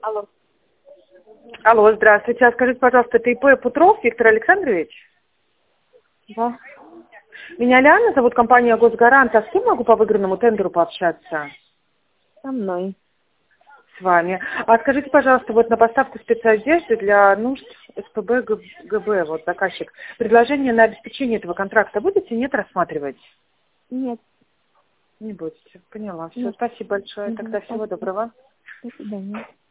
Алло. Алло, здравствуйте. А скажите, пожалуйста, это ИП Путров Виктор Александрович? Да. Меня Лиана зовут, компания «Госгарант». А с кем могу по выигранному тендеру пообщаться? Со мной. С вами. А скажите, пожалуйста, вот на поставку спецодежды для нужд СПБ ГБ, вот заказчик, предложение на обеспечение этого контракта будете, нет, рассматривать? Нет. Не будете. Поняла. Все, Нет. спасибо большое. Тогда всего Спасибо. доброго. До свидания.